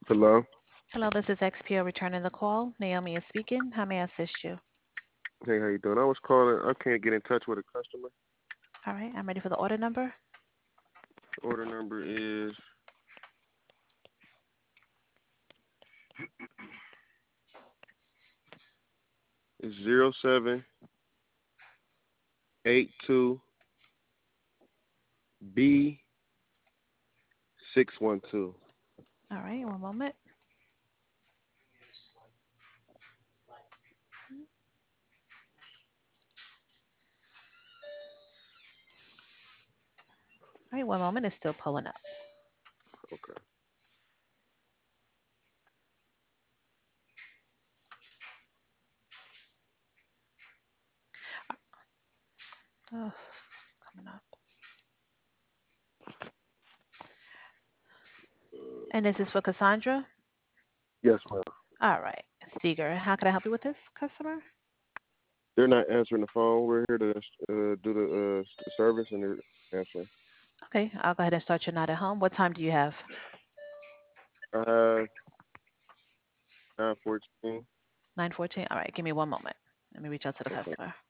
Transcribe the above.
Hello. Hello, this is XPO returning the call. Naomi is speaking. How may I assist you? Hey, how you doing? I was calling. I can't get in touch with a customer. All right, I'm ready for the order number. Order number is 0782 B612. All right, one moment. All right, one moment. It's still pulling up. Okay. Oh, coming up. And this is for Cassandra. Yes, ma'am. All right, Steger. How can I help you with this customer? They're not answering the phone. We're here to do the service, and they're answering. Okay, I'll go ahead and start your night at home. What time do you have? I have 914. 9:14. All right, give me one moment. Let me reach out to the Okay. customer.